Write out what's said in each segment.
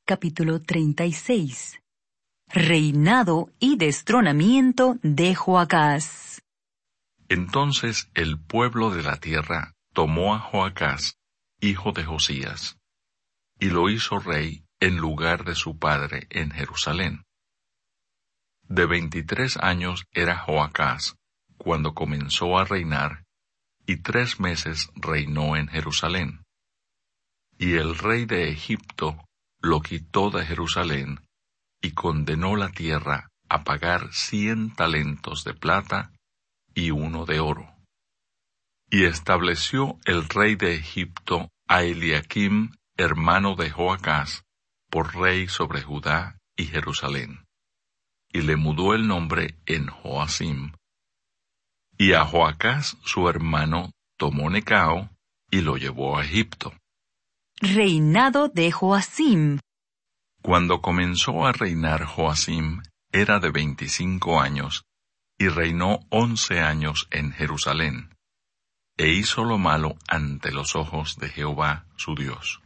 capítulo 36. Reinado y destronamiento de Joacás. Entonces el pueblo de la tierra tomó a Joacás, hijo de Josías, y lo hizo rey en lugar de su padre en Jerusalén. De 23 años era Joacás cuando comenzó a reinar, y 3 meses reinó en Jerusalén. Y el rey de Egipto lo quitó de Jerusalén, y condenó la tierra a pagar 100 talentos de plata y 1 de oro. Y estableció el rey de Egipto a Eliaquim, hermano de Joacás, por rey sobre Judá y Jerusalén. Y le mudó el nombre en Joacim. Y a Joacás su hermano tomó Necao y lo llevó a Egipto. Reinado de Joacim. Cuando comenzó a reinar Joacim, era de 25 años, y reinó 11 años en Jerusalén, e hizo lo malo ante los ojos de Jehová su Dios.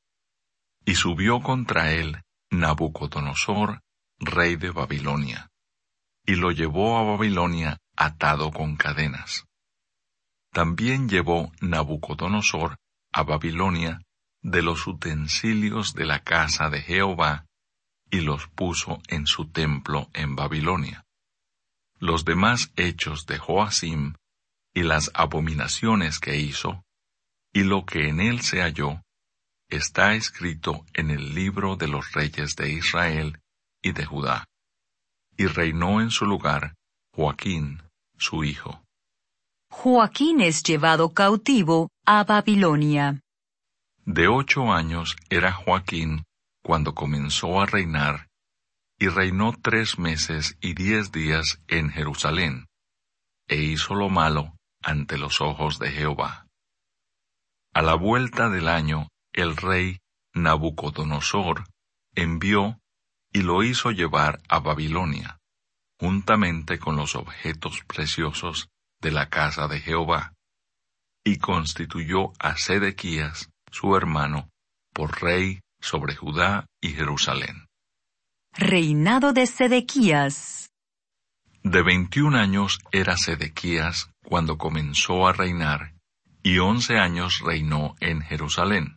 Y subió contra él Nabucodonosor, rey de Babilonia, y lo llevó a Babilonia atado con cadenas. También llevó Nabucodonosor a Babilonia de los utensilios de la casa de Jehová, y los puso en su templo en Babilonia. Los demás hechos de Joacim, y las abominaciones que hizo, y lo que en él se halló, está escrito en el libro de los reyes de Israel y de Judá. Y reinó en su lugar Joaquín, su hijo. Joaquín es llevado cautivo a Babilonia. De 8 años era Joaquín cuando comenzó a reinar, y reinó 3 meses y 10 días en Jerusalén, e hizo lo malo ante los ojos de Jehová. A la vuelta del año, el rey Nabucodonosor envió y lo hizo llevar a Babilonia, juntamente con los objetos preciosos de la casa de Jehová, y constituyó a Sedequías, su hermano, por rey sobre Judá y Jerusalén. Reinado de Sedequías. De 21 años era Sedequías cuando comenzó a reinar, y 11 años reinó en Jerusalén.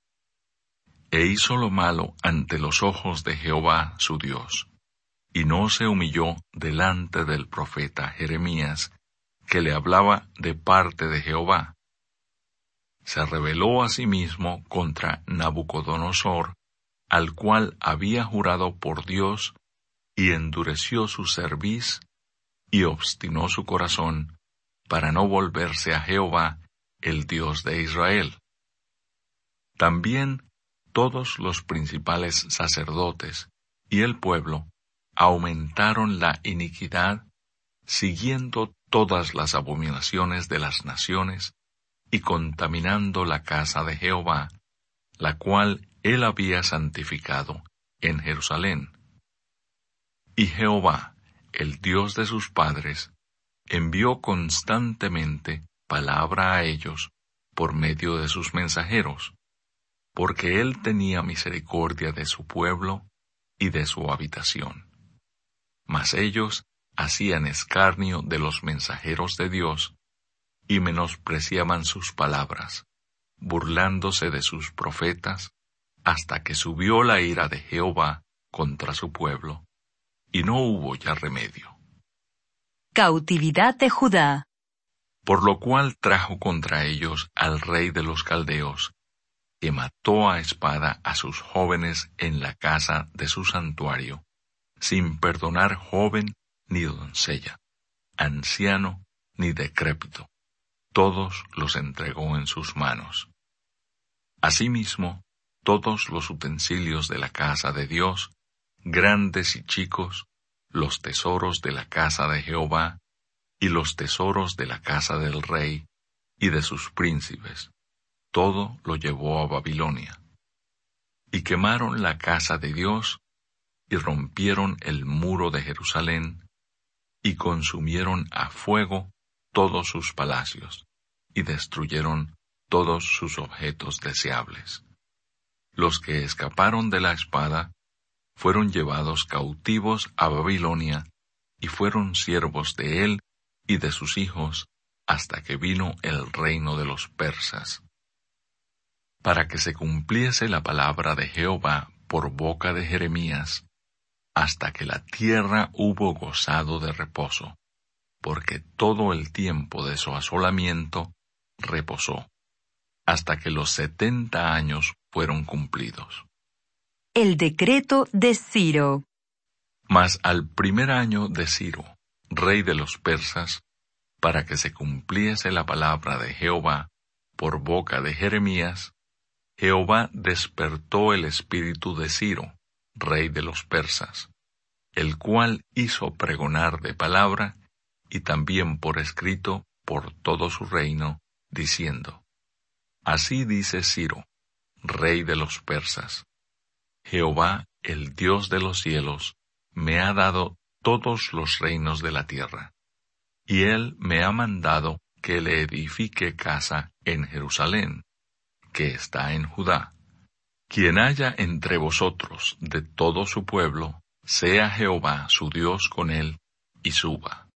E hizo lo malo ante los ojos de Jehová su Dios, y no se humilló delante del profeta Jeremías, que le hablaba de parte de Jehová. Se rebeló asimismo contra Nabucodonosor, al cual había jurado por Dios, y endureció su cerviz, y obstinó su corazón, para no volverse a Jehová, el Dios de Israel. También todos los principales sacerdotes y el pueblo aumentaron la iniquidad, siguiendo todas las abominaciones de las naciones, y contaminando la casa de Jehová, la cual él había santificado en Jerusalén. Y Jehová, el Dios de sus padres, envió constantemente palabra a ellos por medio de sus mensajeros, porque él tenía misericordia de su pueblo y de su habitación. Mas ellos hacían escarnio de los mensajeros de Dios, y menospreciaban sus palabras, burlándose de sus profetas, hasta que subió la ira de Jehová contra su pueblo, y no hubo ya remedio. Cautividad de Judá. Por lo cual trajo contra ellos al rey de los caldeos, que mató a espada a sus jóvenes en la casa de su santuario, sin perdonar joven ni doncella, anciano ni decrépito. Todos los entregó en sus manos. Asimismo, todos los utensilios de la casa de Dios, grandes y chicos, los tesoros de la casa de Jehová, y los tesoros de la casa del rey y de sus príncipes, todo lo llevó a Babilonia. Y quemaron la casa de Dios, y rompieron el muro de Jerusalén, y consumieron a fuego todos sus palacios, y destruyeron todos sus objetos deseables. Los que escaparon de la espada fueron llevados cautivos a Babilonia y fueron siervos de él y de sus hijos hasta que vino el reino de los persas. Para que se cumpliese la palabra de Jehová por boca de Jeremías, hasta que la tierra hubo gozado de reposo, porque todo el tiempo de su asolamiento reposó, hasta que los 70 años fueron cumplidos. El decreto de Ciro. Mas al primer año de Ciro, rey de los persas, para que se cumpliese la palabra de Jehová por boca de Jeremías, Jehová despertó el espíritu de Ciro, rey de los persas, el cual hizo pregonar de palabra y también por escrito por todo su reino, diciendo: Así dice Ciro, rey de los persas: Jehová, el Dios de los cielos, me ha dado todos los reinos de la tierra, y él me ha mandado que le edifique casa en Jerusalén, que está en Judá. Quien haya entre vosotros de todo su pueblo, sea Jehová su Dios con él, y suba.